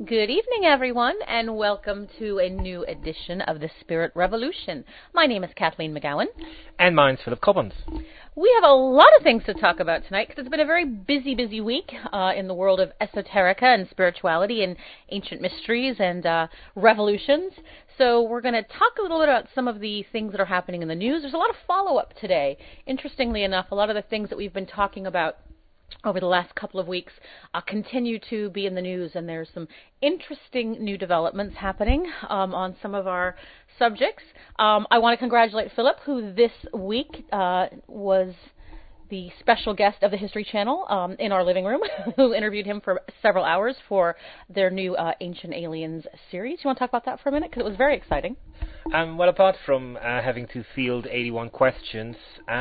Good evening, everyone, and welcome to a new edition of the Spirit Revolution. My name is Kathleen McGowan. And mine's Philip Cobbins. We have a lot of things to talk about tonight because it's been a very busy week in the world of esoterica and spirituality and ancient mysteries and revolutions. So we're going to talk a little bit about some of the things that are happening in the news. There's a lot of follow-up today. Interestingly enough, a lot of the things that we've been talking about over the last couple of weeks continue to be in the news, and there's some interesting new developments happening on some of our subjects. I want to congratulate Philip, who this week was the special guest of the History Channel in our living room, who interviewed him for several hours for their new Ancient Aliens series. You want to talk about that for a minute? Because it was very exciting. Well, apart from having to field 81 questions,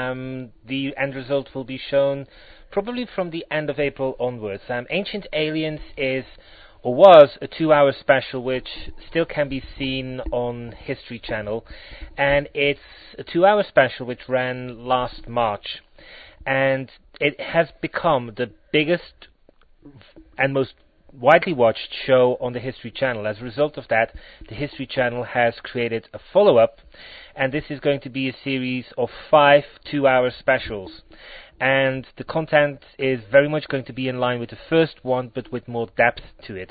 the end result will be shown probably from the end of April onwards. Ancient Aliens is, or was, a 2-hour special which still can be seen on History Channel, and it's a 2-hour special which ran last March, and it has become the biggest and most widely watched show on the History Channel. As a result of that, the History Channel has created a follow-up, and this is going to be a series of 5 2-hour specials. And the content is very much going to be in line with the first one, but with more depth to it.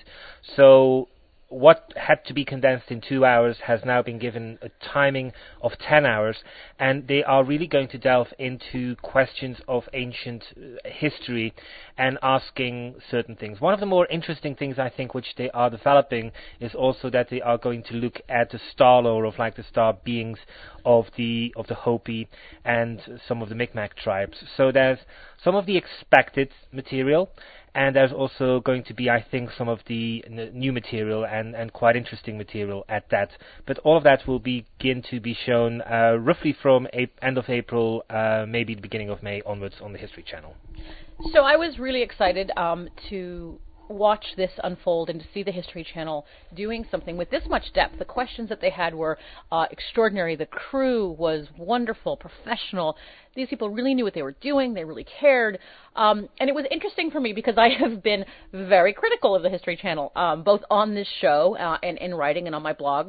So what had to be condensed in 2 hours has now been given a timing of 10 hours, and they are really going to delve into questions of ancient history and asking certain things. One of the more interesting things, I think, which they are developing is also that they are going to look at the star lore of, like, the star beings of the Hopi and some of the Mi'kmaq tribes. So there's some of the expected material, and there's also going to be, I think, some of the new material and quite interesting material at that. But all of that will begin to be shown roughly from end of April, maybe the beginning of May onwards on the History Channel. So I was really excited to watch this unfold and to see the History Channel doing something with this much depth. The questions that they had were extraordinary. The crew was wonderful, professional. These people really knew what they were doing. They really cared. And it was interesting for me because I have been very critical of the History Channel, both on this show and in writing and on my blogs.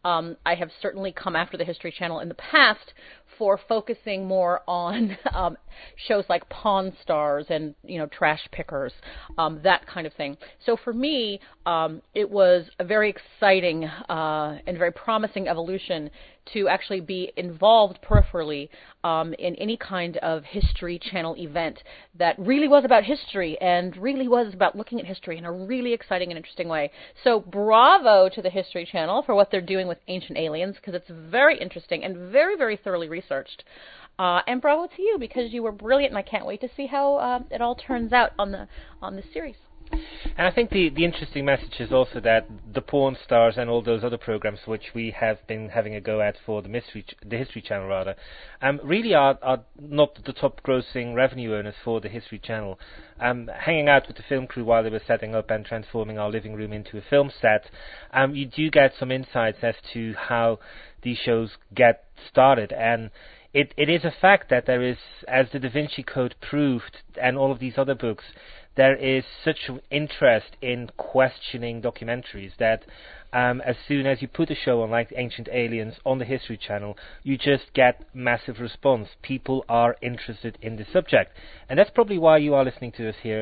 I have certainly come after the History Channel in the past for focusing more on shows like Pawn Stars and, Trash Pickers, that kind of thing. So for me, it was a very exciting and very promising evolution to actually be involved peripherally in any kind of History Channel event that really was about history and really was about looking at history in a really exciting and interesting way. So bravo to the History Channel for what they're doing with Ancient Aliens, because it's very interesting and very, very thoroughly researched. And bravo to you, because you were brilliant, and I can't wait to see how it all turns out on the series. And I think the interesting message is also that the Pawn Stars and all those other programs which we have been having a go at for the History Channel rather, really are not the top grossing revenue earners for the History Channel. Hanging out with the film crew while they were setting up and transforming our living room into a film set, you do get some insights as to how these shows get started. And it is a fact that there is, as the Da Vinci Code proved and all of these other books, there is such interest in questioning documentaries that as soon as you put a show on like Ancient Aliens on the History Channel, you just get massive response. People are interested in the subject. And that's probably why you are listening to us here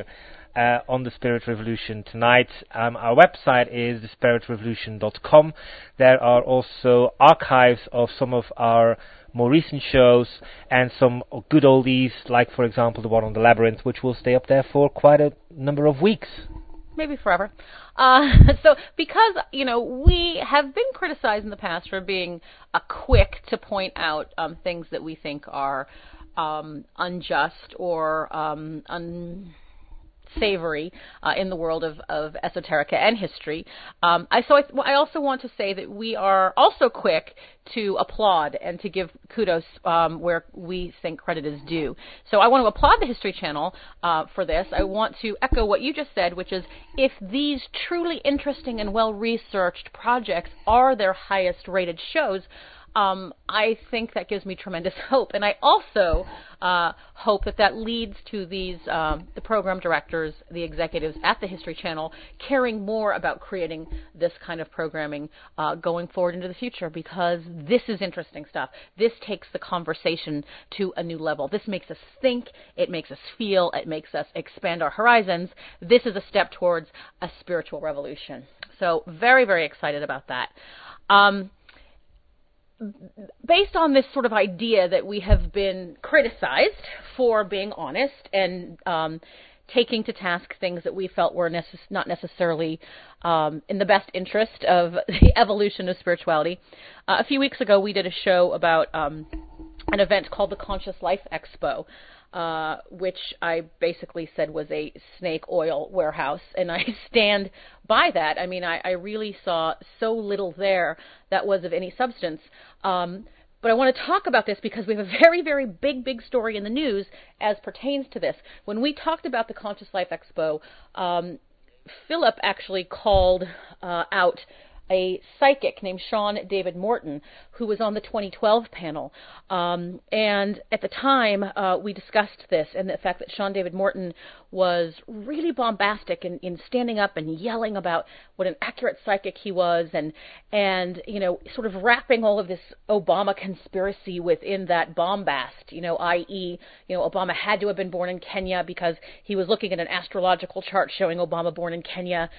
on the Spirit Revolution tonight. Our website is thespiritrevolution.com. There are also archives of some of our more recent shows and some good oldies, like, for example, the one on the Labyrinth, which will stay up there for quite a number of weeks. Maybe forever. So because, we have been criticized in the past for being quick to point out things that we think are unjust or unsavory in the world of esoterica and history. I also want to say that we are also quick to applaud and to give kudos where we think credit is due. So I want to applaud the History Channel for this. I want to echo what you just said, which is if these truly interesting and well-researched projects are their highest rated shows, I think that gives me tremendous hope. And I also hope that leads to these the program directors, the executives at the History Channel, caring more about creating this kind of programming going forward into the future, because this is interesting stuff. This takes the conversation to a new level. This makes us think, it makes us feel, it makes us expand our horizons. This is a step towards a spiritual revolution. So very, very excited about that. Based on this sort of idea that we have been criticized for being honest and taking to task things that we felt were not necessarily in the best interest of the evolution of spirituality, a few weeks ago we did a show about an event called the Conscious Life Expo, which I basically said was a snake oil warehouse, and I stand by that. I mean, I really saw so little there that was of any substance. But I want to talk about this because we have a very, very big story in the news as pertains to this. When we talked about the Conscious Life Expo, Philip actually called out a psychic named Sean David Morton, who was on the 2012 panel. And at the time, we discussed this and the fact that Sean David Morton was really bombastic in standing up and yelling about what an accurate psychic he was, and you know, sort of wrapping all of this Obama conspiracy within that bombast, you know, i.e., you know, Obama had to have been born in Kenya because he was looking at an astrological chart showing Obama born in Kenya.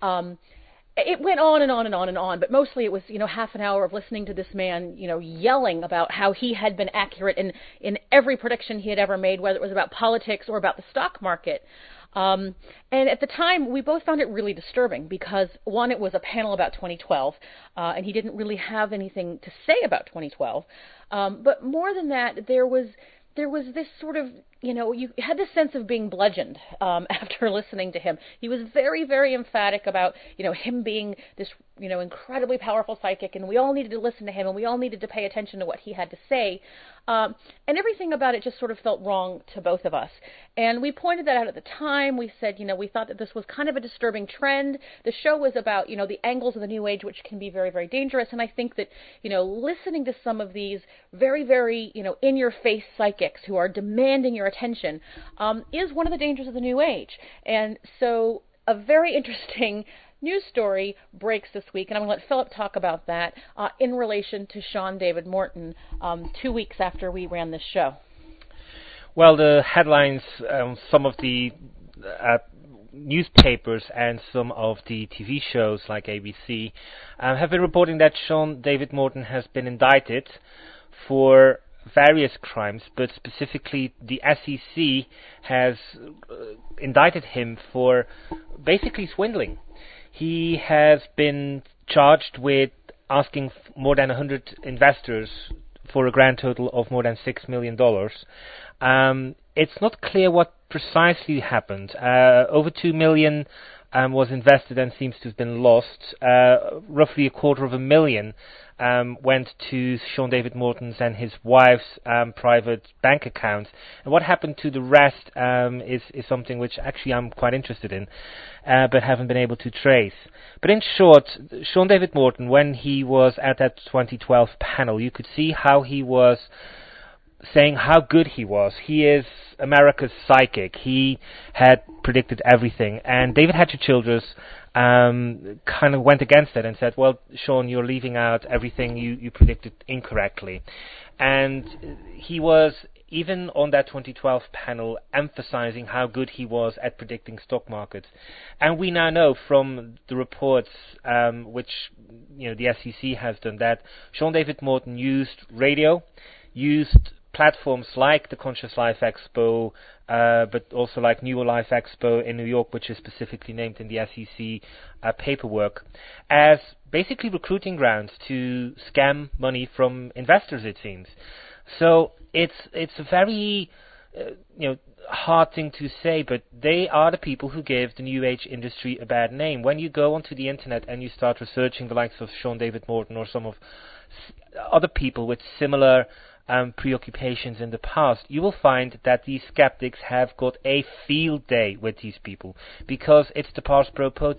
It went on and on and on and on, but mostly it was, you know, half an hour of listening to this man, you know, yelling about how he had been accurate in every prediction he had ever made, whether it was about politics or about the stock market. And at the time, we both found it really disturbing because, one, it was a panel about 2012, and he didn't really have anything to say about 2012. But more than that, there was this sort of, you know, you had this sense of being bludgeoned after listening to him. He was very, very emphatic about, you know, him being this, you know, incredibly powerful psychic, and we all needed to listen to him, and we all needed to pay attention to what he had to say. And everything about it just sort of felt wrong to both of us. And we pointed that out at the time. We said, you know, we thought that this was kind of a disturbing trend. The show was about, you know, the angles of the New Age, which can be very, very dangerous. And I think that, you know, listening to some of these very, very, you know, in-your-face psychics who are demanding your attention is one of the dangers of the New Age. And so a very interesting news story breaks this week, and I'm going to let Philip talk about that in relation to Sean David Morton 2 weeks after we ran this show. Well, the headlines, some of the newspapers and some of the TV shows like ABC have been reporting that Sean David Morton has been indicted for various crimes, but specifically the SEC has indicted him for basically swindling. He has been charged with asking more than 100 investors for a grand total of more than $6 million. It's not clear what precisely happened. Over $2 million was invested and seems to have been lost. Roughly $250,000 went to Sean David Morton's and his wife's private bank accounts. And what happened to the rest is something which actually I'm quite interested in, but haven't been able to trace. But in short, Sean David Morton, when he was at that 2012 panel, you could see how he was saying how good he was. He is America's psychic. He had predicted everything. And David Hatcher Childress kind of went against it and said, well, Sean, you're leaving out everything you predicted incorrectly. And he was, even on that 2012 panel, emphasizing how good he was at predicting stock markets. And we now know from the reports, which, you know, the SEC has done, that Sean David Morton used radio, used platforms like the Conscious Life Expo, but also like New Life Expo in New York, which is specifically named in the SEC paperwork, as basically recruiting grounds to scam money from investors, it seems. So it's a very hard thing to say, but they are the people who give the New Age industry a bad name. When you go onto the internet and you start researching the likes of Sean David Morton or some of other people with similar preoccupations in the past, you will find that these skeptics have got a field day with these people, because it's the pars pro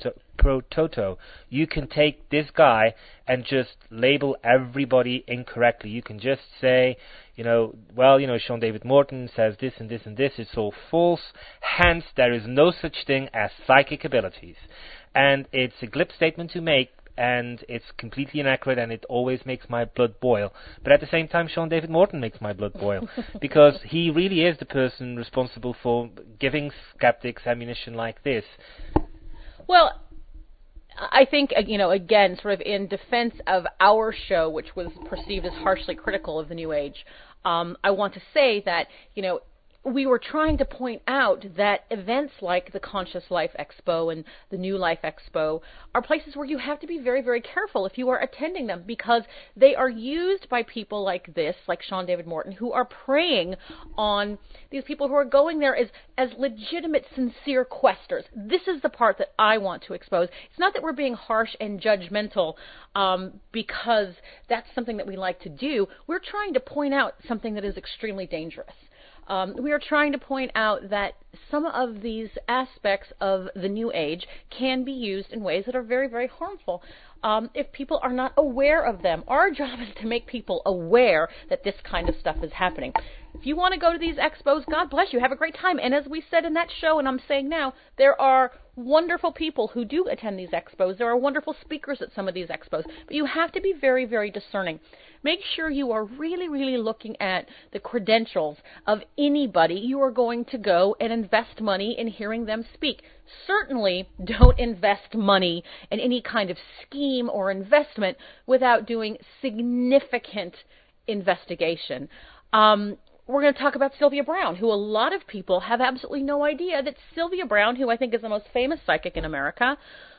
pro toto. You can take this guy and just label everybody incorrectly. You can just say, Sean David Morton says this and this and this. It's all false. Hence, there is no such thing as psychic abilities. And it's a glib statement to make, and it's completely inaccurate, and it always makes my blood boil. But at the same time, Sean David Morton makes my blood boil, because he really is the person responsible for giving skeptics ammunition like this. Well, I think, again, sort of in defense of our show, which was perceived as harshly critical of the New Age, I want to say that, we were trying to point out that events like the Conscious Life Expo and the New Life Expo are places where you have to be very, very careful if you are attending them, because they are used by people like this, like Sean David Morton, who are preying on these people who are going there as legitimate, sincere questers. This is the part that I want to expose. It's not that we're being harsh and judgmental because that's something that we like to do. We're trying to point out something that is extremely dangerous. We are trying to point out that some of these aspects of the New Age can be used in ways that are very, very harmful if people are not aware of them. Our job is to make people aware that this kind of stuff is happening. If you want to go to these expos, God bless you. Have a great time. And as we said in that show, and I'm saying now, there are wonderful people who do attend these expos. There are wonderful speakers at some of these expos. But you have to be very, very discerning. Make sure you are really, really looking at the credentials of anybody you are going to go and invest money in hearing them speak. Certainly don't invest money in any kind of scheme or investment without doing significant investigation. We're going to talk about Sylvia Browne, who a lot of people have absolutely no idea that Sylvia Browne, who I think is the most famous psychic in America,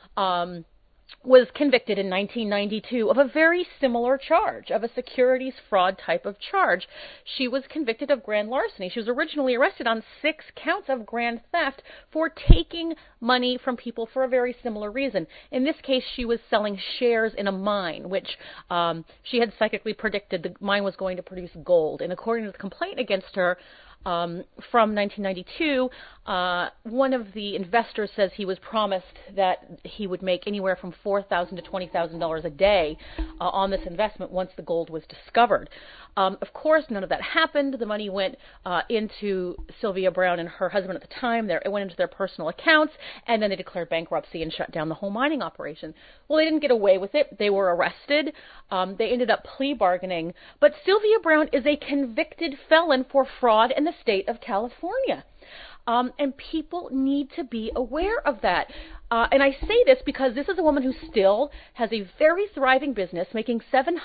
was convicted in 1992 of a very similar charge, of a securities fraud type of charge. She was convicted of grand larceny. She was originally arrested on 6 counts of grand theft for taking money from people for a very similar reason. In this case, she was selling shares in a mine, which she had psychically predicted the mine was going to produce gold. And according to the complaint against her, from 1992, one of the investors says he was promised that he would make anywhere from $4,000 to $20,000 a day on this investment once the gold was discovered. Of course, none of that happened. The money went into Sylvia Browne and her husband at the time. It went into their personal accounts, and then they declared bankruptcy and shut down the whole mining operation. Well, they didn't get away with it. They were arrested. They ended up plea bargaining. But Sylvia Browne is a convicted felon for fraud in the state of California. And people need to be aware of that. And I say this because this is a woman who still has a very thriving business, making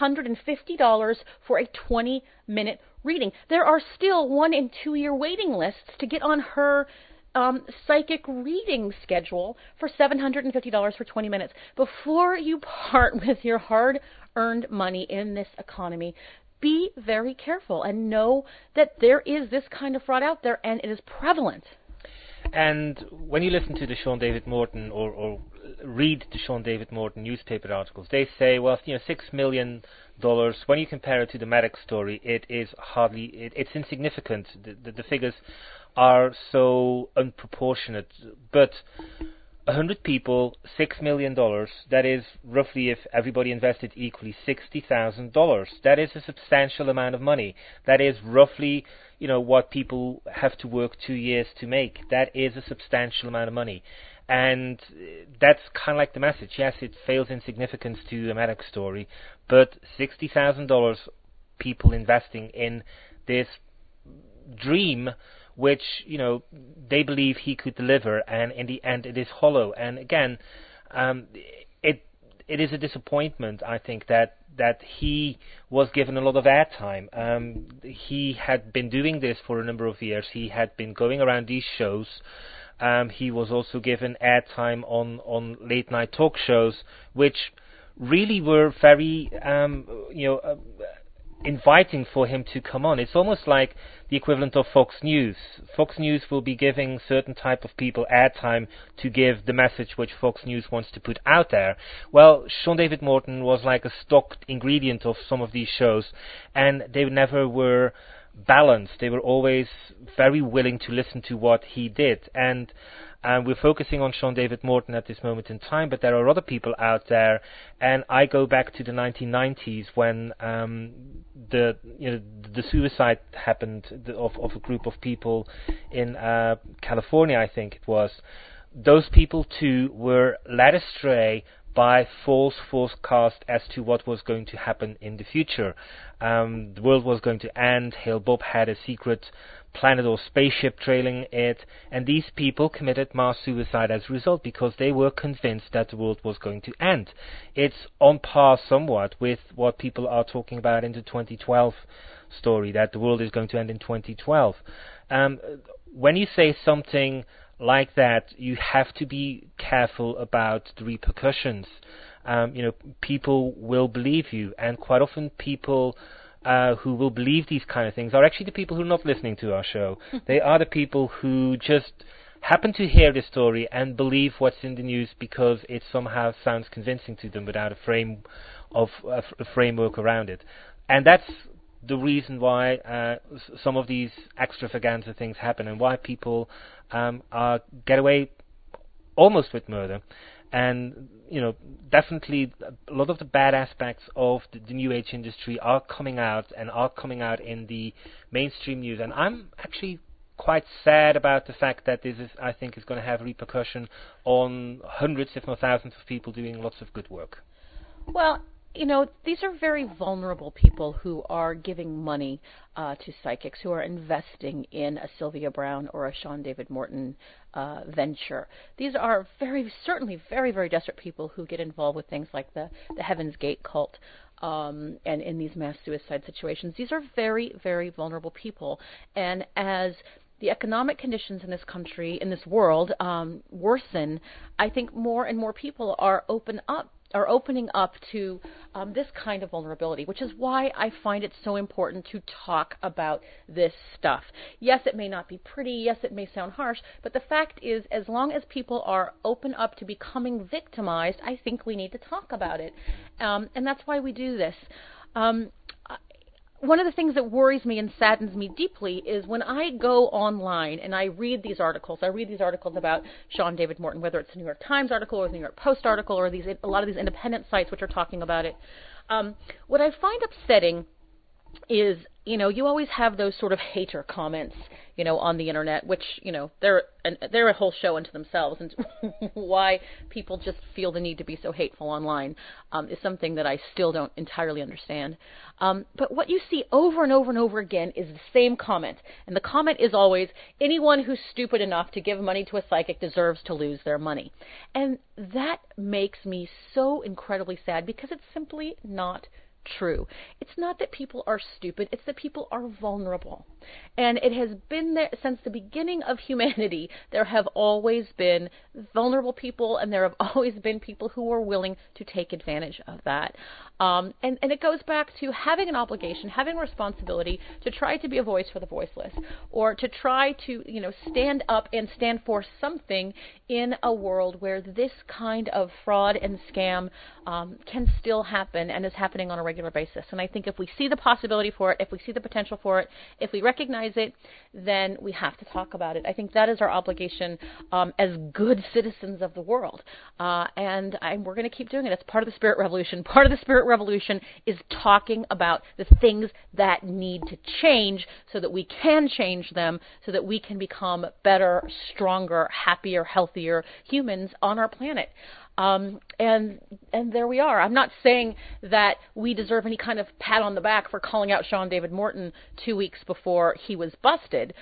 $750 for a 20-minute reading. There are still 1- and 2-year waiting lists to get on her psychic reading schedule for $750 for 20 minutes. Before you part with your hard-earned money in this economy, be very careful and know that there is this kind of fraud out there, and it is prevalent. And when you listen to the Sean David Morton or read the Sean David Morton newspaper articles, they say, well, $6 million. When you compare it to the Maddox story, it is hardly. It's insignificant. The figures are so unproportionate, but 100 people, $6 million, that is roughly, if everybody invested equally, $60,000. That is a substantial amount of money. That is roughly, what people have to work 2 years to make. That is a substantial amount of money. And that's kind of like the message. Yes, it fails in significance to the Maddox story, but $60,000 people investing in this dream, which, they believe he could deliver, and in the end it is hollow. And again, it is a disappointment, I think, that he was given a lot of airtime. He had been doing this for a number of years. He had been going around these shows. He was also given airtime on late night talk shows, which really were very, inviting for him to come on. It's almost like the equivalent of Fox News. Fox News will be giving certain type of people airtime to give the message which Fox News wants to put out there. Well, Sean David Morton was like a stocked ingredient of some of these shows, and they never were balanced. They were always very willing to listen to what he did. And We're focusing on Sean David Morton at this moment in time, but there are other people out there, and I go back to the 1990s when the suicide happened of a group of people in California, I think it was. Those people too were led astray by false forecast as to what was going to happen in the future. The world was going to end. Hale Bob had a secret planet or spaceship trailing it, and these people committed mass suicide as a result because they were convinced that the world was going to end. It's on par somewhat with what people are talking about in the 2012 story, that the world is going to end in 2012. When you say something like that, you have to be careful about the repercussions. People will believe you, and quite often people who will believe these kind of things are actually the people who are not listening to our show. They are the people who just happen to hear the story and believe what's in the news because it somehow sounds convincing to them without a framework around it. And that's the reason why some of these extravaganza things happen, and why people get away almost with murder. And definitely a lot of the bad aspects of the New Age industry are coming out in the mainstream news. And I'm actually quite sad about the fact that this is, I think, is going to have repercussion on hundreds, if not thousands, of people doing lots of good work. Well, these are very vulnerable people who are giving money to psychics, who are investing in a Sylvia Browne or a Sean David Morton venture. These are certainly very, very desperate people who get involved with things like the Heaven's Gate cult and in these mass suicide situations. These are very, very vulnerable people. And as the economic conditions in this country, in this world, worsen, I think more and more people are opening up to this kind of vulnerability, which is why I find it so important to talk about this stuff. Yes, it may not be pretty. Yes, it may sound harsh. But the fact is, as long as people are open up to becoming victimized, I think we need to talk about it. And that's why we do this. One of the things that worries me and saddens me deeply is when I go online and I read these articles. I read these articles about Sean David Morton, whether it's a New York Times article or the New York Post article or a lot of these independent sites which are talking about it. What I find upsetting is, you always have those sort of hater comments, on the internet, which, they're a whole show unto themselves, and why people just feel the need to be so hateful online is something that I still don't entirely understand. But what you see over and over and over again is the same comment, and the comment is always, anyone who's stupid enough to give money to a psychic deserves to lose their money. And that makes me so incredibly sad, because it's simply not true. It's not that people are stupid, it's that people are vulnerable. And it has been there since the beginning of humanity. There have always been vulnerable people, and there have always been people who are willing to take advantage of that. And it goes back to having an obligation, having a responsibility to try to be a voice for the voiceless, or to try to, stand up and stand for something in a world where this kind of fraud and scam can still happen and is happening on a regular basis. And I think if we see the possibility for it, if we see the potential for it, if we recognize it, then we have to talk about it. I think that is our obligation as good citizens of the world. And we're going to keep doing it. It's part of the Spirit Revolution. Part of the Spirit Revolution is talking about the things that need to change so that we can change them, so that we can become better, stronger, happier, healthier humans on our planet. And there we are. I'm not saying that we deserve any kind of pat on the back for calling out Sean David Morton 2 weeks before he was busted.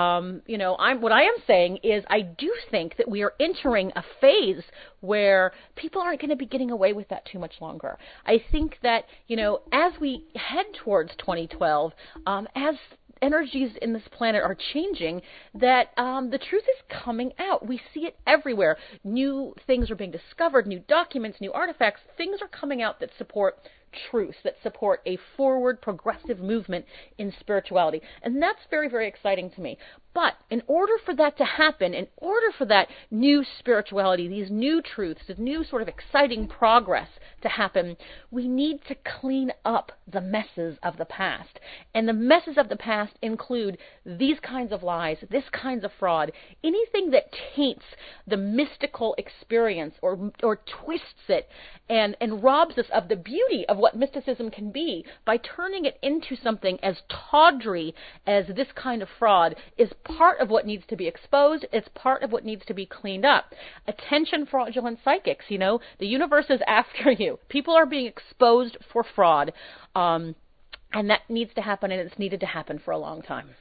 What I am saying is I do think that we are entering a phase where people aren't going to be getting away with that too much longer. I think that, as we head towards 2012, as energies in this planet are changing, that the truth is coming out. We see it everywhere. New things are being discovered, new documents, new artifacts. Things are coming out that support truths that support a forward, progressive movement in spirituality. And that's very, very exciting to me. But in order for that to happen, in order for that new spirituality, these new truths, this new sort of exciting progress to happen, we need to clean up the messes of the past. And the messes of the past include these kinds of lies, this kinds of fraud, anything that taints the mystical experience or twists it and robs us of the beauty of what mysticism can be by turning it into something as tawdry as this kind of fraud is part of what needs to be exposed. It's part of what needs to be cleaned up. Attention, fraudulent psychics, the universe is after you. People are being exposed for fraud, and that needs to happen, and it's needed to happen for a long time.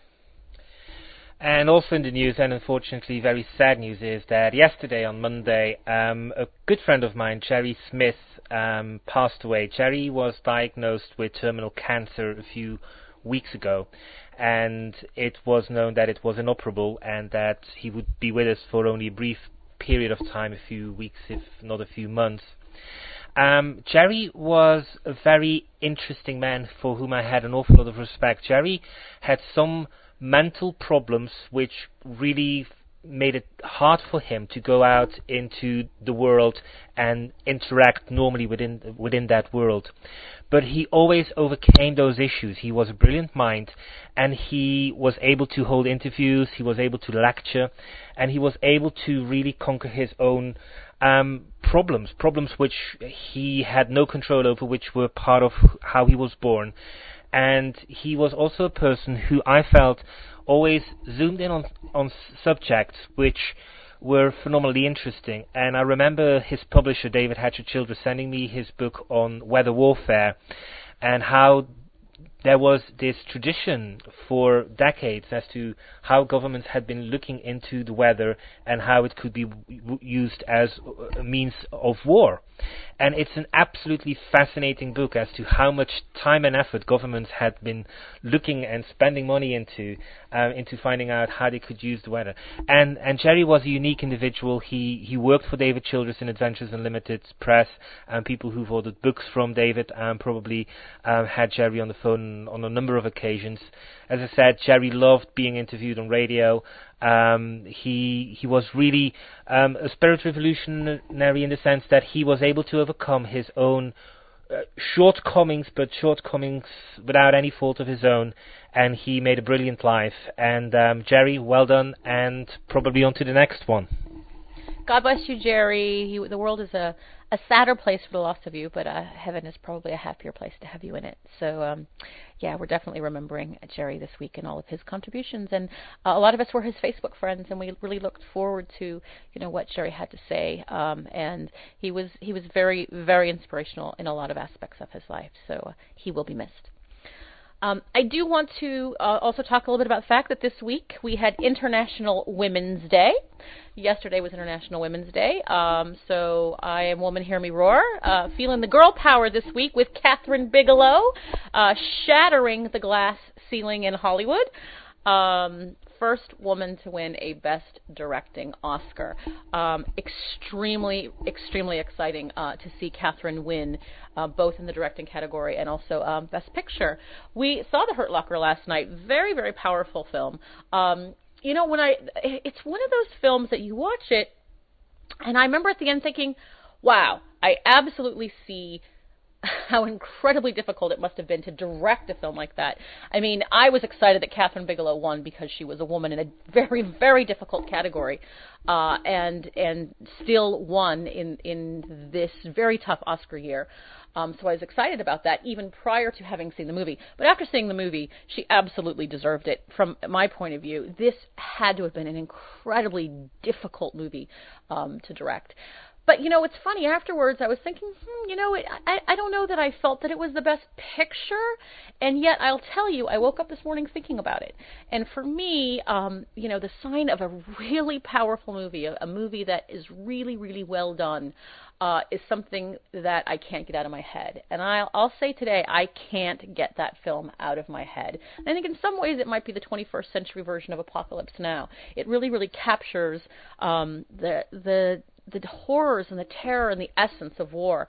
And also in the news, and unfortunately very sad news, is that yesterday on Monday, a good friend of mine, Jerry Smith, passed away. Jerry was diagnosed with terminal cancer a few weeks ago, and it was known that it was inoperable and that he would be with us for only a brief period of time, a few weeks, if not a few months. Jerry was a very interesting man for whom I had an awful lot of respect. Jerry had some mental problems which really made it hard for him to go out into the world and interact normally within that world. But he always overcame those issues. He was a brilliant mind, and he was able to hold interviews, he was able to lecture, and he was able to really conquer his own problems which he had no control over, which were part of how he was born. And he was also a person who I felt always zoomed in on subjects which were phenomenally interesting. And I remember his publisher, David Hatcher Childress, sending me his book on weather warfare, and how there was this tradition for decades as to how governments had been looking into the weather and how it could be used as a means of war. And it's an absolutely fascinating book as to how much time and effort governments had been looking and spending money into finding out how they could use the weather. And Jerry was a unique individual. He worked for David Childress in Adventures Unlimited Press, and people who've ordered books from David probably had Jerry on the phone on a number of occasions. As I said, Jerry loved being interviewed on radio. He was really a spirit revolutionary in the sense that he was able to overcome his own shortcomings, but shortcomings without any fault of his own, and he made a brilliant life. And Jerry, well done, and probably on to the next one. God bless you, Jerry. The world is a sadder place for the loss of you, but heaven is probably a happier place to have you in it. So, yeah, we're definitely remembering Jerry this week and all of his contributions. And a lot of us were his Facebook friends, and we really looked forward to, what Jerry had to say. And he was very, very inspirational in a lot of aspects of his life. So he will be missed. I do want to also talk a little bit about the fact that this week we had International Women's Day. Yesterday was International Women's Day. So I am Woman Hear Me Roar, feeling the girl power this week with Kathryn Bigelow, shattering the glass ceiling in Hollywood. First woman to win a Best Directing Oscar. Extremely, extremely exciting to see Kathryn win both in the directing category and also Best Picture. We saw The Hurt Locker last night. Very, very powerful film. It's one of those films that you watch it, and I remember at the end thinking, wow, I absolutely see how incredibly difficult it must have been to direct a film like that. I mean, I was excited that Kathryn Bigelow won because she was a woman in a very, very difficult category, and still won in this very tough Oscar year. So I was excited about that even prior to having seen the movie. But after seeing the movie, she absolutely deserved it. From my point of view, this had to have been an incredibly difficult movie to direct. But, it's funny, afterwards I was thinking, I don't know that I felt that it was the best picture, and yet I'll tell you, I woke up this morning thinking about it. And for me, the sign of a really powerful movie, a movie that is really, really well done, is something that I can't get out of my head. And I'll say today, I can't get that film out of my head. And I think in some ways it might be the 21st century version of Apocalypse Now. It really, really captures the horrors and the terror and the essence of war.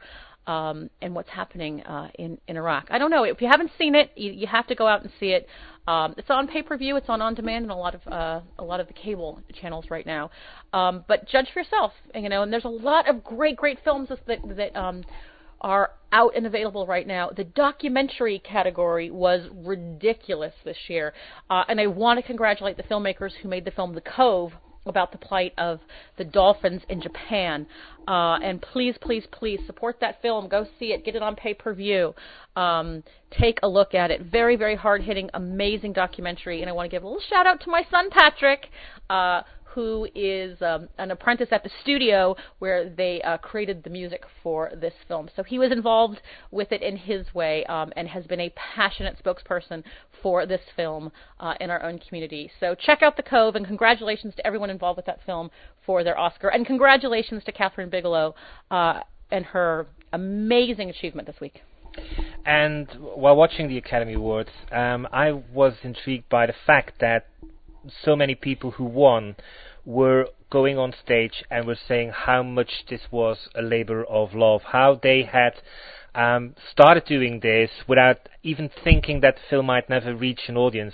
and what's happening in Iraq. I don't know. If you haven't seen it, you have to go out and see it. It's on pay-per-view. It's on demand in a lot of the cable channels right now. But judge for yourself. And there's a lot of great films that are out and available right now. The documentary category was ridiculous this year, and I want to congratulate the filmmakers who made the film The Cove about the plight of the dolphins in Japan. And please support that film. Go see it. Get it on pay-per-view. Take a look at it. Very, very hard-hitting, amazing documentary. And I want to give a little shout-out to my son, Patrick, who is an apprentice at the studio where they created the music for this film. So he was involved with it in his way and has been a passionate spokesperson for this film in our own community. So check out The Cove, and congratulations to everyone involved with that film for their Oscar. And congratulations to Catherine Bigelow and her amazing achievement this week. And while watching the Academy Awards, I was intrigued by the fact that so many people who won were going on stage and were saying how much this was a labor of love, how they had started doing this without even thinking that the film might never reach an audience.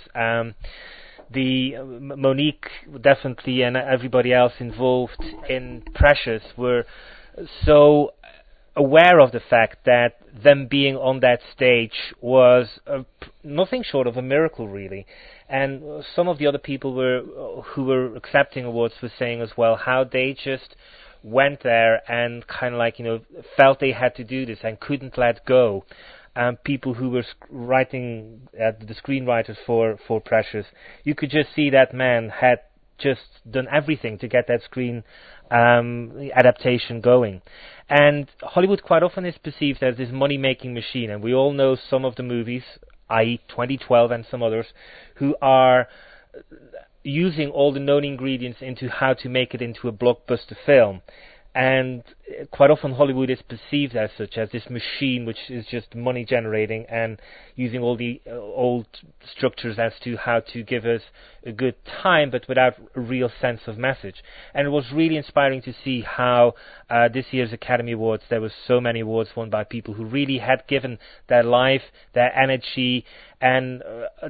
Monique definitely and everybody else involved in Precious were so aware of the fact that them being on that stage was nothing short of a miracle, really. And some of the other people who were accepting awards were saying as well how they just went there and kind of felt they had to do this and couldn't let go. People who were writing, the screenwriters for Precious, you could just see that man had just done everything to get that screen adaptation going. And Hollywood quite often is perceived as this money-making machine, and we all know some of the movies, i.e. 2012 and some others, who are using all the known ingredients into how to make it into a blockbuster film. And quite often Hollywood is perceived as such, as this machine which is just money generating and using all the old structures as to how to give us a good time, but without a real sense of message. And it was really inspiring to see how this year's Academy Awards, there were so many awards won by people who really had given their life, their energy, and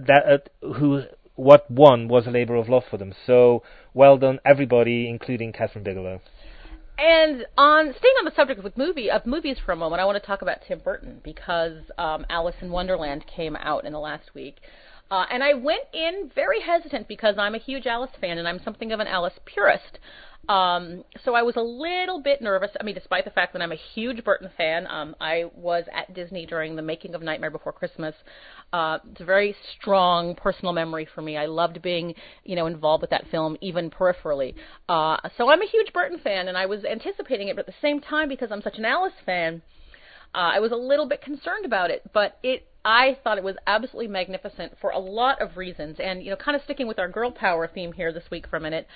what won was a labor of love for them. So well done everybody, including Catherine Bigelow. And staying on the subject of movies for a moment, I want to talk about Tim Burton because Alice in Wonderland came out in the last week. And I went in very hesitant because I'm a huge Alice fan and I'm something of an Alice purist. So I was a little bit nervous. I mean, despite the fact that I'm a huge Burton fan, I was at Disney during the making of Nightmare Before Christmas. It's a very strong personal memory for me. I loved being, involved with that film, even peripherally. So I'm a huge Burton fan, and I was anticipating it, but at the same time, because I'm such an Alice fan, I was a little bit concerned about it. But I thought it was absolutely magnificent for a lot of reasons. And, kind of sticking with our girl power theme here this week for a minute,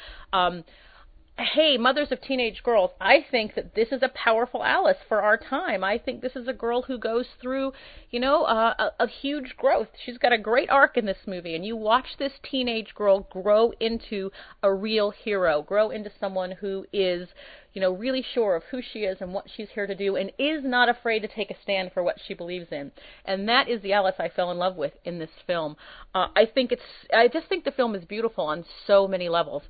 hey, mothers of teenage girls, I think that this is a powerful Alice for our time. I think this is a girl who goes through, a huge growth. She's got a great arc in this movie, and you watch this teenage girl grow into a real hero, grow into someone who is, really sure of who she is and what she's here to do, and is not afraid to take a stand for what she believes in. And that is the Alice I fell in love with in this film. I just think the film is beautiful on so many levels.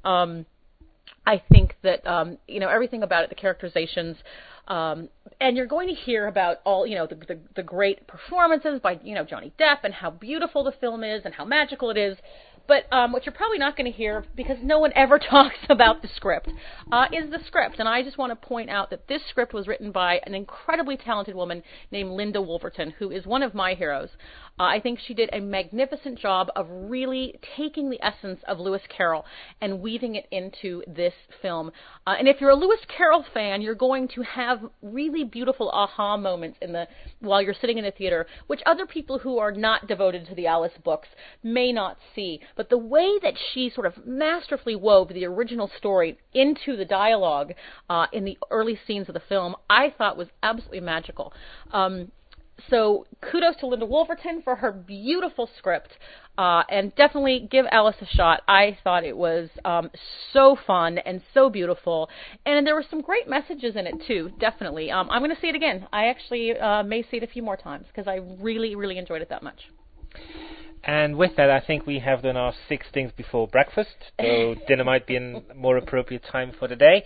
I think that, everything about it, the characterizations, and you're going to hear about all, the great performances by, Johnny Depp and how beautiful the film is and how magical it is. But what you're probably not going to hear, because no one ever talks about the script, is the script. And I just want to point out that this script was written by an incredibly talented woman named Linda Wolverton, who is one of my heroes. I think she did a magnificent job of really taking the essence of Lewis Carroll and weaving it into this film. And if you're a Lewis Carroll fan, you're going to have really beautiful aha moments while you're sitting in the theater, which other people who are not devoted to the Alice books may not see. But the way that she sort of masterfully wove the original story into the dialogue in the early scenes of the film, I thought was absolutely magical. So kudos to Linda Wolverton for her beautiful script, and definitely give Alice a shot. I thought it was so fun and so beautiful, and there were some great messages in it too, definitely. I'm going to see it again. I actually may see it a few more times because I really, really enjoyed it that much. And with that, I think we have done our 6 things before breakfast, so dinner might be a more appropriate time for the day.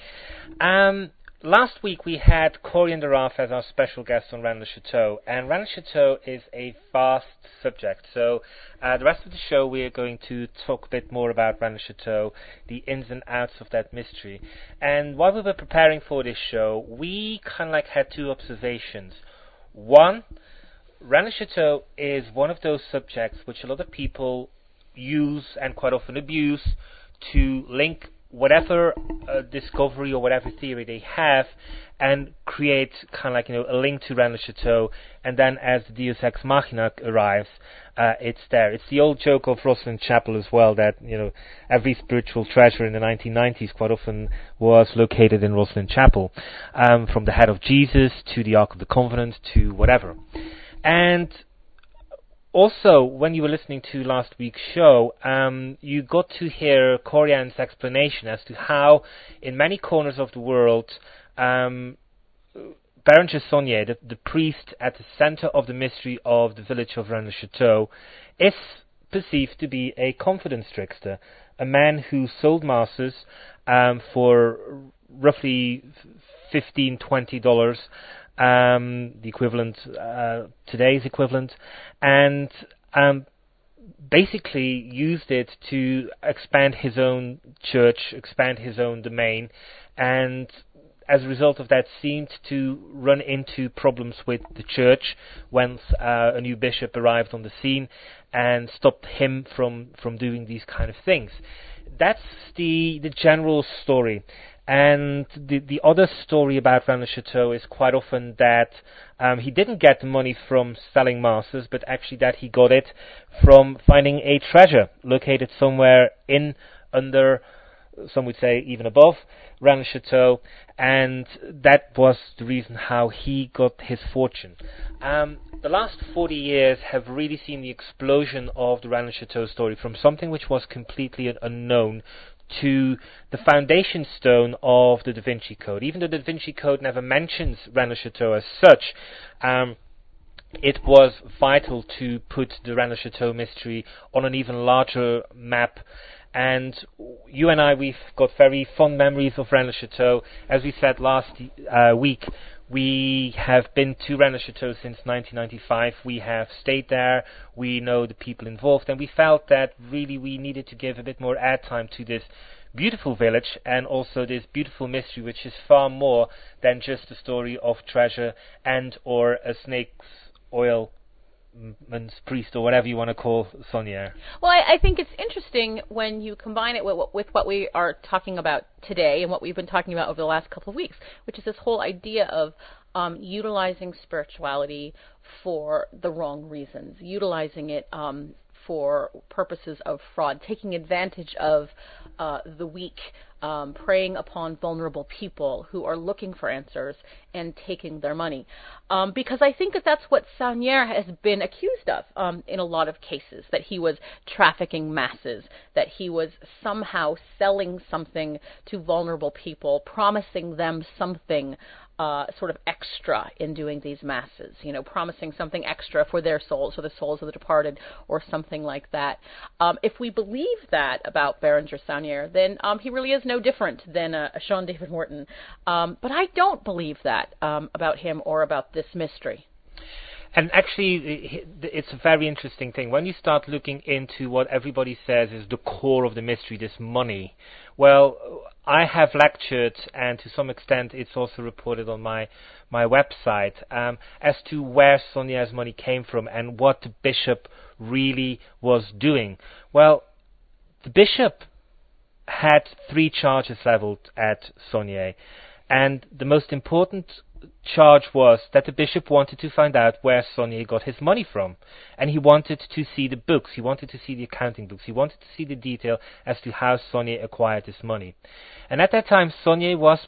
Last week we had Coriander Raff as our special guest on Rennes-le-Château, and Rennes-le-Château is a vast subject, so the rest of the show we are going to talk a bit more about Rennes-le-Château, the ins and outs of that mystery. And while we were preparing for this show, we kind of like had 2 observations. One, Rennes-le-Château is one of those subjects which a lot of people use and quite often abuse to link whatever discovery or whatever theory they have and create kind of like, a link to Rennes-le-Château, and then as the Deus Ex Machina arrives, it's there. It's the old joke of Rosslyn Chapel as well, that, every spiritual treasure in the 1990s quite often was located in Rosslyn Chapel, from the head of Jesus to the Ark of the Covenant to whatever. And also, when you were listening to last week's show, you got to hear Corian's explanation as to how, in many corners of the world, Berenger Saunier, the priest at the center of the mystery of the village of Rennes-le-Château, is perceived to be a confidence trickster, a man who sold masses for roughly $15-20, the equivalent, today's equivalent, and basically used it to expand his own church, expand his own domain, and as a result of that seemed to run into problems with the church once a new bishop arrived on the scene and stopped him from doing these kind of things. That's the general story. And the other story about Rennes-le-Château is quite often that he didn't get the money from selling masses, but actually that he got it from finding a treasure located somewhere under, some would say even above, Rennes-le-Château, and that was the reason how he got his fortune. The last 40 years have really seen the explosion of the Rennes-le-Château story from something which was completely unknown to the foundation stone of the Da Vinci Code. Even though the Da Vinci Code never mentions Rennes-le-Château as such, it was vital to put the Rennes-le-Château mystery on an even larger map. And you and I, we've got very fond memories of Rennes-le-Château. As we said last week, we have been to Rennes-le-Château since 1995. We have stayed there. We know the people involved, and we felt that really we needed to give a bit more airtime to this beautiful village and also this beautiful mystery, which is far more than just a story of treasure and or a snake's oil priest or whatever you want to call Saunier. Well, I think it's interesting when you combine it with what we are talking about today and what we've been talking about over the last couple of weeks, which is this whole idea of utilizing spirituality for the wrong reasons, utilizing it for purposes of fraud, taking advantage of the weak, preying upon vulnerable people who are looking for answers and taking their money. Because I think that that's what Saunier has been accused of in a lot of cases, that he was trafficking masses, that he was somehow selling something to vulnerable people, promising them something sort of extra in doing these masses, promising something extra for their souls, for the souls of the departed, or something like that. If we believe that about Berenger Saunier, then he really is no different than a Sean David Morton. But I don't believe that about him or about this mystery. And actually, it's a very interesting thing. When you start looking into what everybody says is the core of the mystery, this money, well, I have lectured, and to some extent it's also reported on my website, as to where Saunier's money came from and what the bishop really was doing. Well, the bishop had 3 charges leveled at Saunier, and the most important charge was that the bishop wanted to find out where Saunier got his money from, and he wanted to see the books, he wanted to see the accounting books, he wanted to see the detail as to how Saunier acquired this money. And at that time Saunier was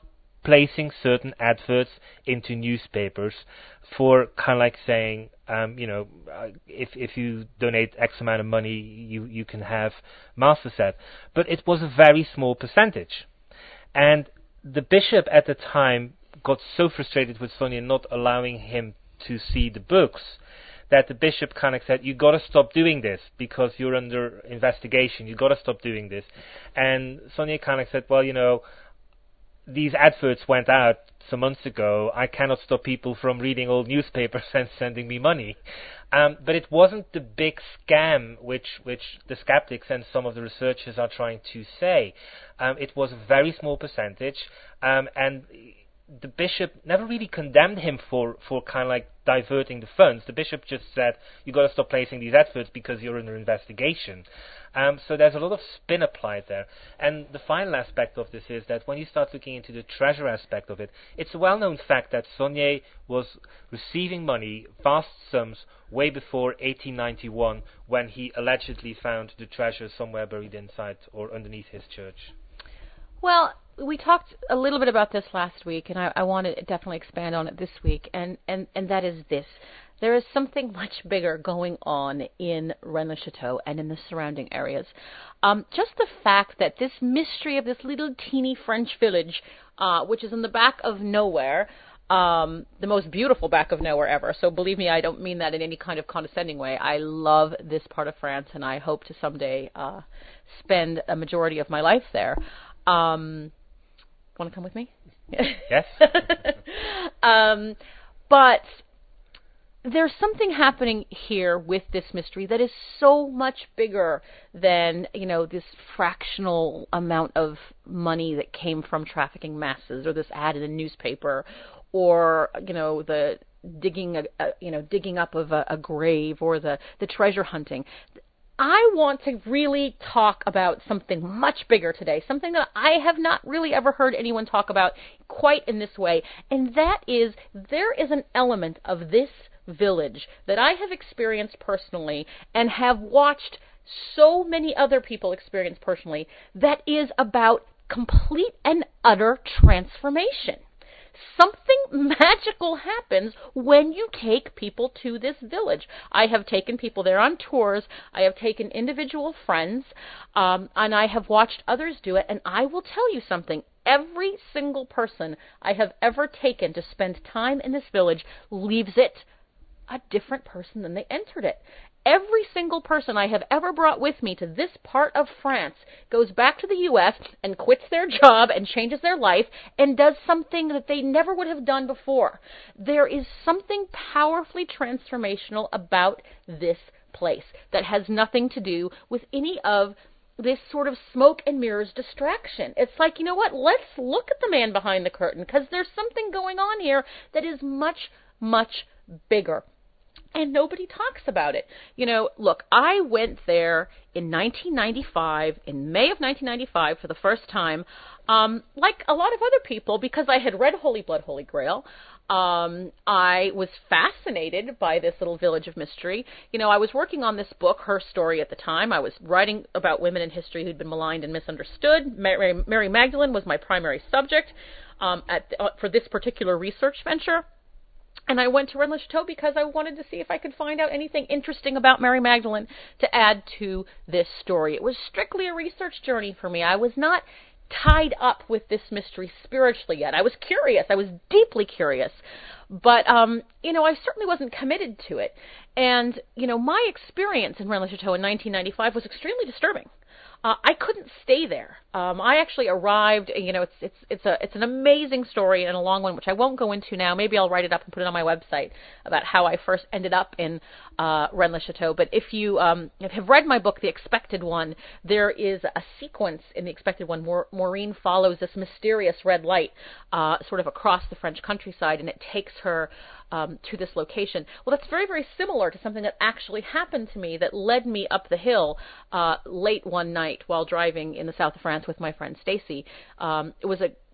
placing certain adverts into newspapers for kind of like saying, if you donate X amount of money, you can have Masterset. But it was a very small percentage. And the bishop at the time got so frustrated with Sonia not allowing him to see the books that the bishop kind of said, you got to stop doing this because you're under investigation. You got to stop doing this. And Sonia kind of said, well, these adverts went out some months ago. I cannot stop people from reading old newspapers and sending me money. But it wasn't the big scam which the skeptics and some of the researchers are trying to say. It was a very small percentage, and the bishop never really condemned him for kind of like diverting the funds. The bishop just said, you got to stop placing these adverts because you're under investigation. So there's a lot of spin applied there. And the final aspect of this is that when you start looking into the treasure aspect of it, it's a well-known fact that Saunier was receiving money, vast sums, way before 1891, when he allegedly found the treasure somewhere buried inside or underneath his church. Well, we talked a little bit about this last week, and I want to definitely expand on it this week, and that is this. There is something much bigger going on in Rennes-le-Château and in the surrounding areas. Just the fact that this mystery of this little teeny French village, which is in the back of nowhere, the most beautiful back of nowhere ever. So believe me, I don't mean that in any kind of condescending way. I love this part of France, and I hope to someday spend a majority of my life there. Want to come with me? Yes. But there's something happening here with this mystery that is so much bigger than, this fractional amount of money that came from trafficking masses, or this ad in a newspaper, or, the digging up of a grave, or the treasure hunting. I want to really talk about something much bigger today, something that I have not really ever heard anyone talk about quite in this way, and that is there is an element of this village that I have experienced personally and have watched so many other people experience personally that is about complete and utter transformation. Something magical happens when you take people to this village. I have taken people there on tours. I have taken individual friends, and I have watched others do it. And I will tell you something. Every single person I have ever taken to spend time in this village leaves it a different person than they entered it. Every single person I have ever brought with me to this part of France goes back to the U.S. and quits their job and changes their life and does something that they never would have done before. There is something powerfully transformational about this place that has nothing to do with any of this sort of smoke and mirrors distraction. It's like, you know what, let's look at the man behind the curtain, because there's something going on here that is much, much bigger. And nobody talks about it. Look, I went there in 1995, in May of 1995 for the first time, like a lot of other people, because I had read Holy Blood, Holy Grail. I was fascinated by this little village of mystery. I was working on this book, Her Story, at the time. I was writing about women in history who'd been maligned and misunderstood. Mary Magdalene was my primary subject for this particular research venture. And I went to Rennes-le-Château because I wanted to see if I could find out anything interesting about Mary Magdalene to add to this story. It was strictly a research journey for me. I was not tied up with this mystery spiritually yet. I was curious. I was deeply curious. But, I certainly wasn't committed to it. And, my experience in Rennes-le-Château in 1995 was extremely disturbing. I couldn't stay there. I actually arrived. It's an amazing story and a long one, which I won't go into now. Maybe I'll write it up and put it on my website about how I first ended up in Rennes-le-Château. But if you have read my book, The Expected One, there is a sequence in The Expected One. Maureen follows this mysterious red light sort of across the French countryside, and it takes her to this location. Well, that's very, very similar to something that actually happened to me that led me up the hill late one night while driving in the south of France with my friend Stacy. It was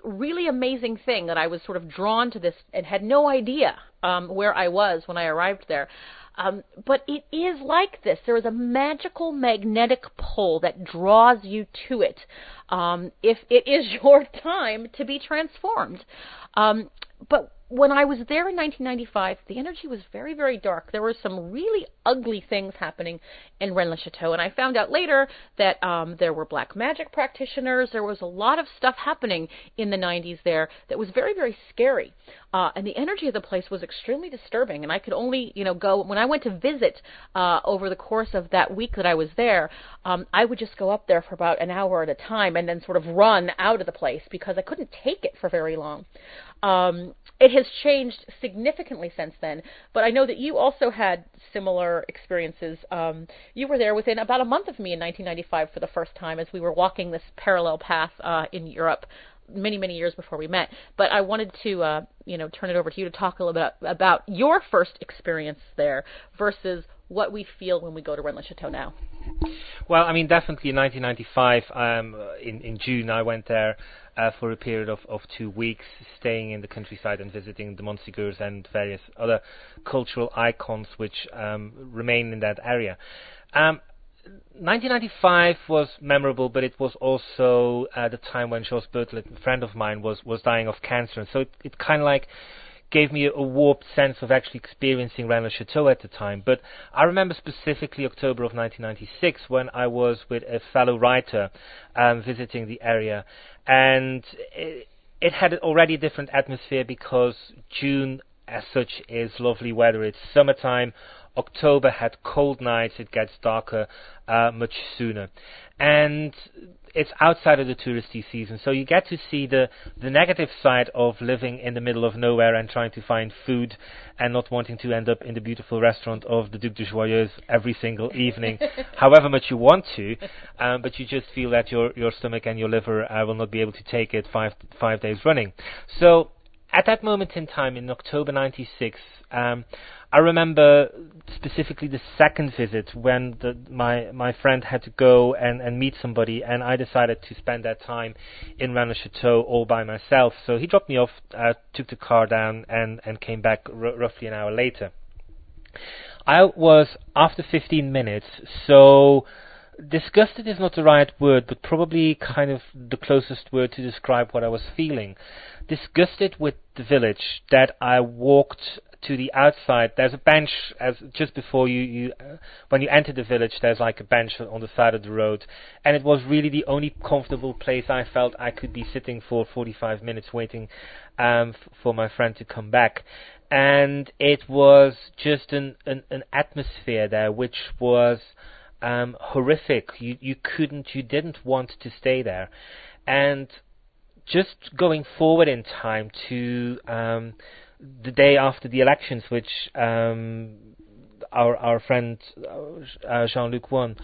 really amazing thing that I was sort of drawn to this and had no idea where I was when I arrived there. But it is like this. There is a magical magnetic pull that draws you to it if it is your time to be transformed. But when I was there in 1995, the energy was very, very dark. There were some really ugly things happening in Rennes-le-Château, and I found out later that there were black magic practitioners. There was a lot of stuff happening in the 90s there that was very, very scary. And the energy of the place was extremely disturbing, and I could only, go, when I went to visit over the course of that week that I was there, I would just go up there for about an hour at a time and then sort of run out of the place because I couldn't take it for very long. It has changed significantly since then, but I know that you also had similar experiences. You were there within about a month of me in 1995 for the first time as we were walking this parallel path in Europe many, many years before we met. But I wanted to, turn it over to you to talk a little bit about your first experience there versus what we feel when we go to Rennes-le-Château now. Well, I mean, definitely in 1995, in June, I went there for a period of 2 weeks, staying in the countryside and visiting the Montségurs and various other cultural icons which remain in that area. 1995 was memorable, but it was also the time when Jos Bertelet, a friend of mine, was dying of cancer, and so it kind of like gave me a warped sense of actually experiencing Rennes-le-Château at the time. But I remember specifically October of 1996 when I was with a fellow writer visiting the area, and it had already a different atmosphere because June as such is lovely weather. It's summertime. October had cold nights. It gets darker much sooner, and it's outside of the touristy season, so you get to see the negative side of living in the middle of nowhere and trying to find food and not wanting to end up in the beautiful restaurant of the Duc de Joyeuse every single evening, however much you want to, but you just feel that your stomach and your liver will not be able to take it five days running. So at that moment in time, in October 96, I remember specifically the second visit when my friend had to go and meet somebody, and I decided to spend that time in Rennes-le-Château all by myself. So he dropped me off, took the car down, and came back roughly an hour later. I was, after 15 minutes, so disgusted is not the right word, but probably kind of the closest word to describe what I was feeling. Disgusted with the village, that I walked to the outside. There's a bench just before you when you enter the village. There's like a bench on the side of the road, and it was really the only comfortable place I felt I could be sitting for 45 minutes waiting for my friend to come back. And it was just an atmosphere there which was horrific. You didn't want to stay there. And just going forward in time to the day after the elections, which our friend Jean-Luc won,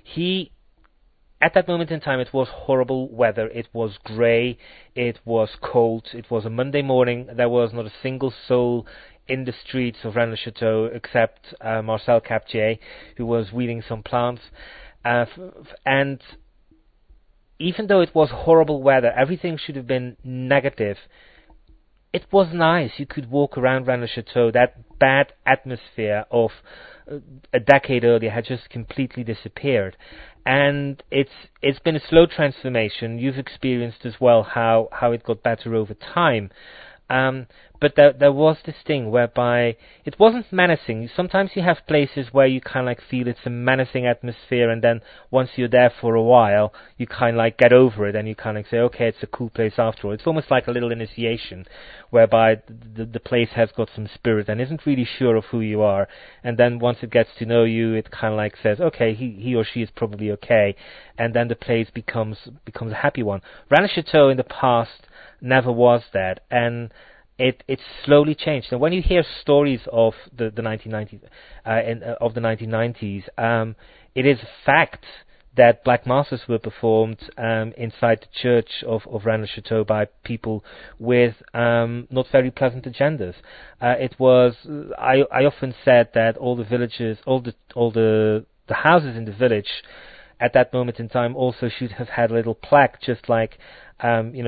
at that moment in time, it was horrible weather. It was grey, it was cold, it was a Monday morning. There was not a single soul in the streets of Rennes-le-Château except Marcel Captier, who was weeding some plants. And even though it was horrible weather, everything should have been negative. It was nice. You could walk around Rennes-le-Château. That bad atmosphere of a decade earlier had just completely disappeared. And it's been a slow transformation. You've experienced as well how it got better over time. But there was this thing whereby it wasn't menacing. Sometimes you have places where you kind of like feel it's a menacing atmosphere, and then once you're there for a while, you kind of like get over it, and you kind of say, okay, it's a cool place after all. It's almost like a little initiation, whereby the place has got some spirit and isn't really sure of who you are. And then once it gets to know you, it kind of like says, okay, he or she is probably okay, and then the place becomes a happy one. Rennes-le-Château in the past never was that, and it slowly changed. And when you hear stories of the 1990s, of the 1990s, it is a fact that black masses were performed inside the church of Rennes-le-Château by people with not very pleasant agendas. It was I often said that all the villages, all the houses in the village at that moment in time also should have had a little plaque, just like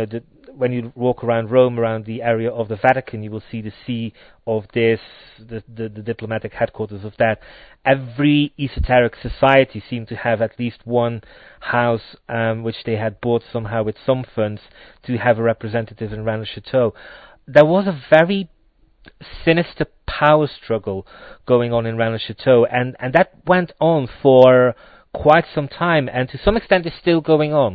when you walk around Rome, around the area of the Vatican, you will see the see of this, the diplomatic headquarters of that. Every esoteric society seemed to have at least one house which they had bought somehow with some funds to have a representative in Rennes-le-Château. There was a very sinister power struggle going on in Rennes-le-Château, and that went on for quite some time, and to some extent is still going on.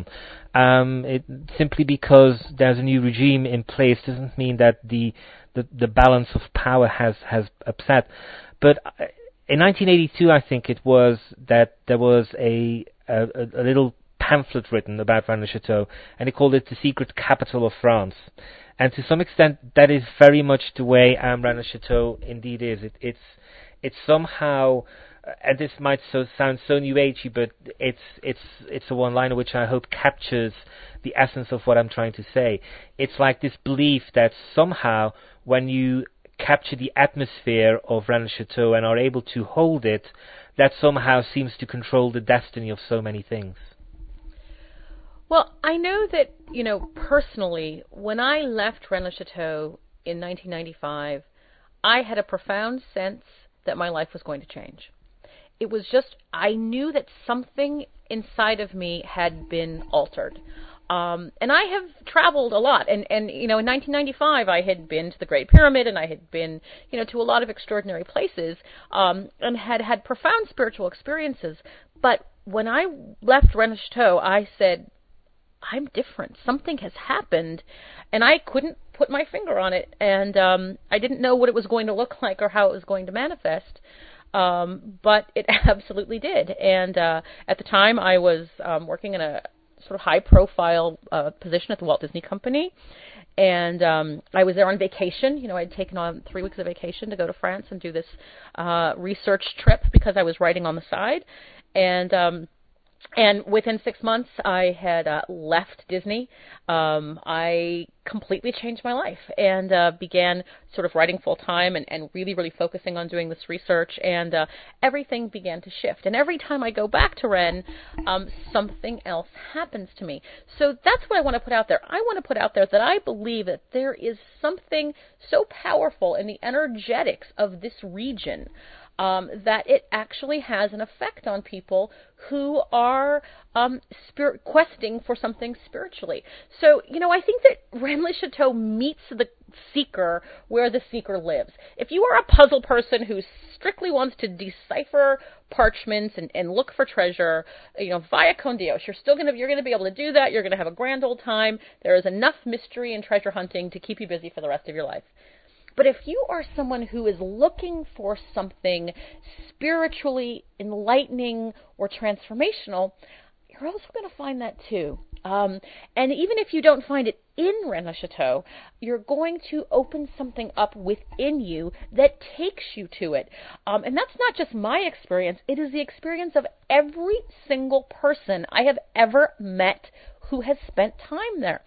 Simply because there's a new regime in place doesn't mean that the balance of power has upset. But in 1982, I think it was, that there was a little pamphlet written about Rennes-le-Château, and they called it the secret capital of France. And to some extent, that is very much the way Rennes-le-Château indeed is. It's somehow, and this might sound so new agey, but it's a one-liner which I hope captures the essence of what I'm trying to say. It's like this belief that somehow, when you capture the atmosphere of Rennes-le-Château and are able to hold it, that somehow seems to control the destiny of so many things. Well, I know that, personally, when I left Rennes-le-Château in 1995, I had a profound sense that my life was going to change. It was just, I knew that something inside of me had been altered. And I have traveled a lot. And in 1995, I had been to the Great Pyramid, and I had been, to a lot of extraordinary places, and had profound spiritual experiences. But when I left Rennes-le-Château, I said, I'm different. Something has happened, and I couldn't put my finger on it, and I didn't know what it was going to look like or how it was going to manifest, but it absolutely did. And at the time, I was working in a sort of high-profile position at the Walt Disney Company, and I was there on vacation. I'd taken on 3 weeks of vacation to go to France and do this research trip because I was writing on the side, and within 6 months, I had left Disney. I completely changed my life and began sort of writing full-time and really, really focusing on doing this research, and everything began to shift. And every time I go back to Rennes, something else happens to me. So that's what I want to put out there. I want to put out there that I believe that there is something so powerful in the energetics of this region, that it actually has an effect on people who are questing for something spiritually. So, I think that Rennes-le-Château meets the seeker where the seeker lives. If you are a puzzle person who strictly wants to decipher parchments and look for treasure, via Con Dios, you're going to be able to do that. You're going to have a grand old time. There is enough mystery and treasure hunting to keep you busy for the rest of your life. But if you are someone who is looking for something spiritually enlightening or transformational, you're also going to find that too. And even if you don't find it in Rennes-le-Château, you're going to open something up within you that takes you to it. And that's not just my experience. It is the experience of every single person I have ever met who has spent time there.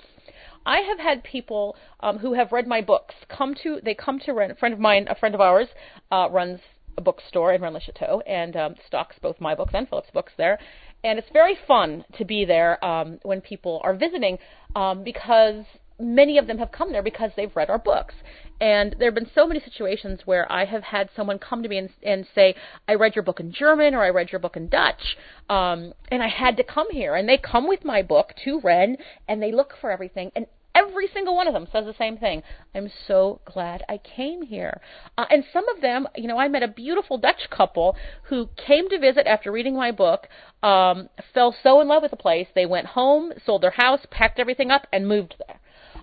I have had people who have read my books come to Rennes. A friend of ours, runs a bookstore in Rennes-le-Château and stocks both my books and Philip's books there. And it's very fun to be there when people are visiting because many of them have come there because they've read our books. And there have been so many situations where I have had someone come to me and say, I read your book in German or I read your book in Dutch, and I had to come here. And they come with my book to Rennes, and they look for everything. And every single one of them says the same thing. I'm so glad I came here. And some of them, I met a beautiful Dutch couple who came to visit after reading my book, fell so in love with the place, they went home, sold their house, packed everything up, and moved there.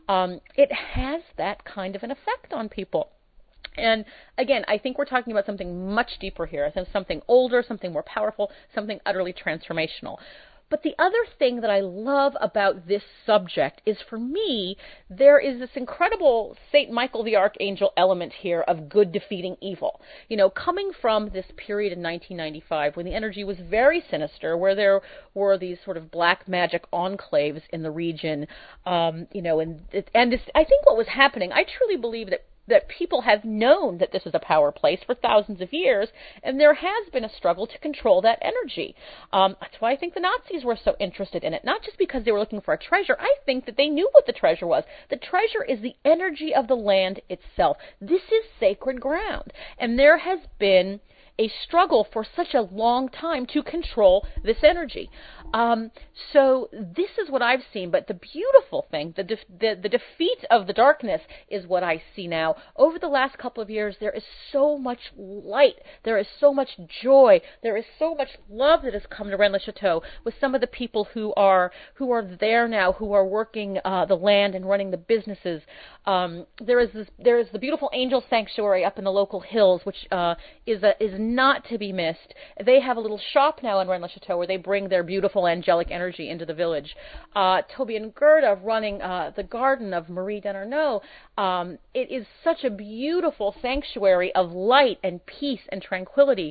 It has that kind of an effect on people. And again, I think we're talking about something much deeper here, something older, something more powerful, something utterly transformational. But the other thing that I love about this subject is, for me, there is this incredible St. Michael the Archangel element here of good defeating evil. Coming from this period in 1995 when the energy was very sinister, where there were these sort of black magic enclaves in the region, and this, I think what was happening, I truly believe that that people have known that this is a power place for thousands of years, and there has been a struggle to control that energy. That's why I think the Nazis were so interested in it, not just because they were looking for a treasure. I think that they knew what the treasure was. The treasure is the energy of the land itself. This is sacred ground, and there has been a struggle for such a long time to control this energy. So this is what I've seen, but the beautiful thing, the defeat of the darkness is what I see now. Over the last couple of years, there is so much light, there is so much joy, there is so much love that has come to Rennes-le-Château with some of the people who are there now, who are working the land and running the businesses. There is the beautiful angel sanctuary up in the local hills, which is not to be missed. They have a little shop now in Rennes-le-Château where they bring their beautiful angelic energy into the village. Toby and Gerda running the garden of Marie d'Arnaud. It is such a beautiful sanctuary of light and peace and tranquility.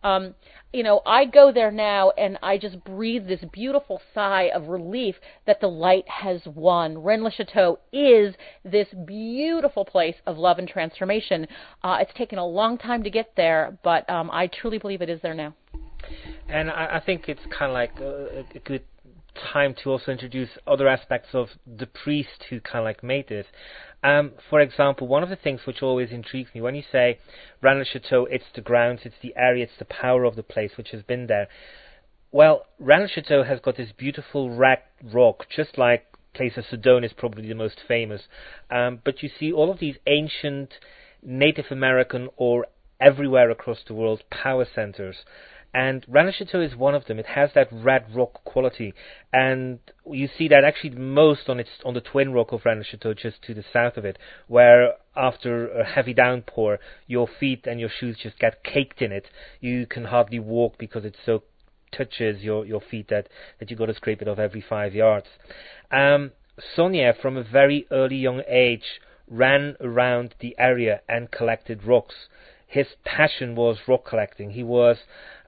I go there now and I just breathe this beautiful sigh of relief that the light has won. Rennes-le-Château is this beautiful place of love and transformation. It's taken a long time to get there, but I truly believe it is there now. And I think it's kind of like a good time to also introduce other aspects of the priest who kind of like made this. For example, one of the things which always intrigues me, when you say Rennes-le-Château, it's the grounds, it's the area, it's the power of the place which has been there. Well, Rennes-le-Château has got this beautiful red rock, just like place of Sedona is probably the most famous. But you see all of these ancient Native American or everywhere across the world power centers. And Rennes-le-Château is one of them. It has that red rock quality, and you see that actually most on the twin rock of Rennes-le-Château, just to the south of it, where after a heavy downpour, your feet and your shoes just get caked in it. You can hardly walk because it so touches your feet that you got to scrape it off every 5 yards. Saunier, from a very early young age, ran around the area and collected rocks. His passion was rock collecting. He was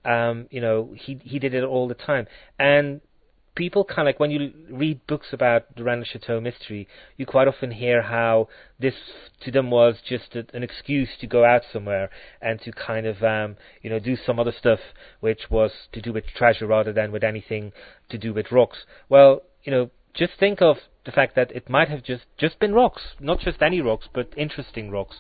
he did it all the time. And people kind of like, when you read books about the Rennes-le-Château mystery, you quite often hear how this to them was just an excuse to go out somewhere and to kind of do some other stuff which was to do with treasure rather than with anything to do with rocks. Well, just think of the fact that it might have just been rocks, not just any rocks, but interesting rocks.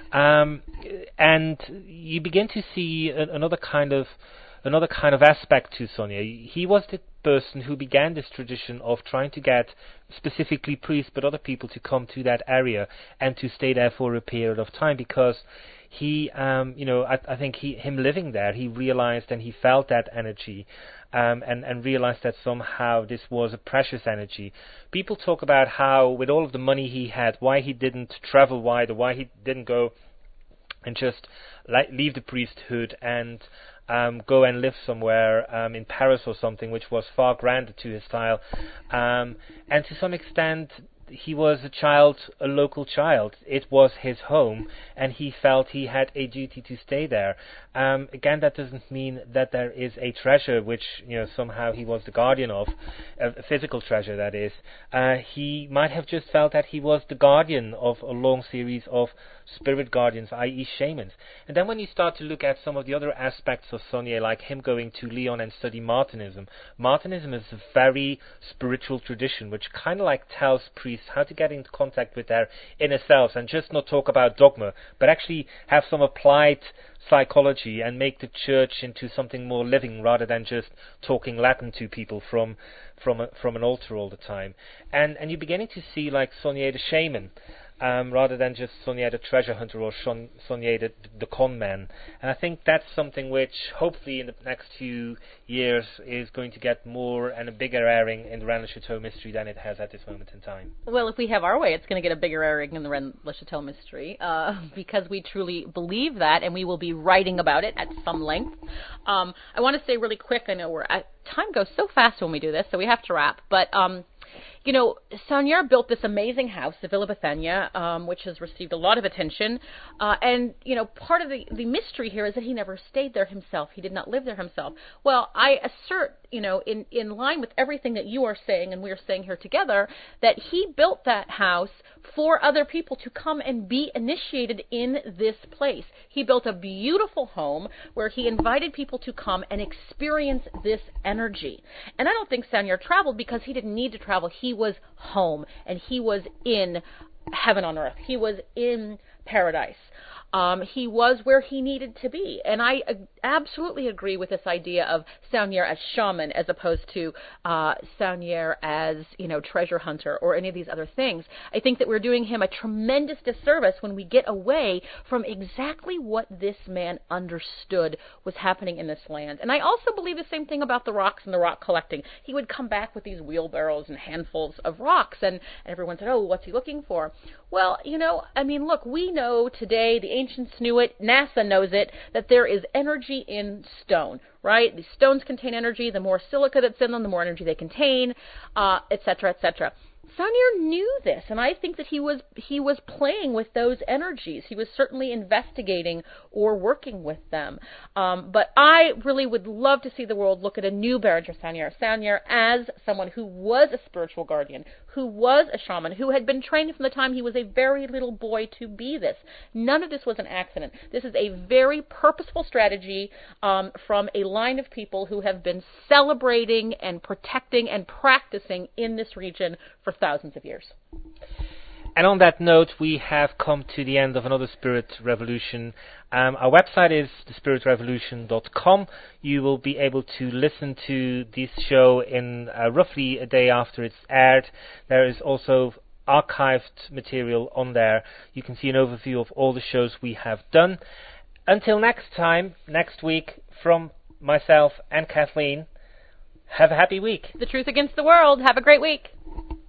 And you begin to see another kind of aspect to Saunier. He was the person who began this tradition of trying to get specifically priests, but other people to come to that area and to stay there for a period of time, because he, I think him living there, he realized and he felt that energy, and realized that somehow this was a precious energy. People talk about how, with all of the money he had, why he didn't travel wider, why he didn't go and just leave the priesthood and go and live somewhere in Paris or something, which was far grander to his style. And to some extent, he was a local child. It was his home, and he felt he had a duty to stay there. Again, that doesn't mean that there is a treasure which somehow he was the guardian of, a physical treasure that is. He might have just felt that he was the guardian of a long series of spirit guardians, i.e. shamans. And then when you start to look at some of the other aspects of Saunier, like him going to Lyon and study Martinism. Martinism is a very spiritual tradition which kind of like tells priests how to get into contact with their inner selves and just not talk about dogma, but actually have some applied psychology and make the church into something more living rather than just talking Latin to people from an altar all the time. And you're beginning to see like Saunier the shaman, rather than just Saunier the treasure hunter or Saunier the con man. And I think that's something which hopefully in the next few years is going to get more and a bigger airing in the Rennes-le-Château mystery than it has at this moment in time. Well, if we have our way, it's going to get a bigger airing in the Rennes-le-Château mystery, because we truly believe that, and we will be writing about it at some length. I want to say really quick, I know time goes so fast when we do this, so we have to wrap, but Saunier built this amazing house, the Villa Bethania, which has received a lot of attention. And part of the mystery here is that he never stayed there himself. He did not live there himself. Well, I assert, in line with everything that you are saying and we are saying here together, that he built that house for other people to come and be initiated in this place. He built a beautiful home where he invited people to come and experience this energy. And I don't think Saunier traveled because he didn't need to travel. He was home, and he was in heaven on earth. He was in paradise. He was where he needed to be. And I absolutely agree with this idea of Saunier as shaman as opposed to Saunier as, treasure hunter or any of these other things. I think that we're doing him a tremendous disservice when we get away from exactly what this man understood was happening in this land. And I also believe the same thing about the rocks and the rock collecting. He would come back with these wheelbarrows and handfuls of rocks, and everyone said, oh, what's he looking for? Well, look, we know today, the ancients knew it, NASA knows it, that there is energy in stone, right? These stones contain energy. The more silica that's in them, the more energy they contain, et cetera, et cetera. Saunier knew this, and I think that he was playing with those energies. He was certainly investigating or working with them. But I really would love to see the world look at a new Beringer Saunier. Saunier as someone who was a spiritual guardian, who was a shaman, who had been trained from the time he was a very little boy to be this. None of this was an accident. This is a very purposeful strategy from a line of people who have been celebrating and protecting and practicing in this region for thousands of years. And on that note, we have come to the end of another Spirit Revolution. Our website is thespiritrevolution.com. You will be able to listen to this show in roughly a day after it's aired. There is also archived material on there. You can see an overview of all the shows we have done. Until next time, next week, from myself and Kathleen, have a happy week. The truth against the world. Have a great week.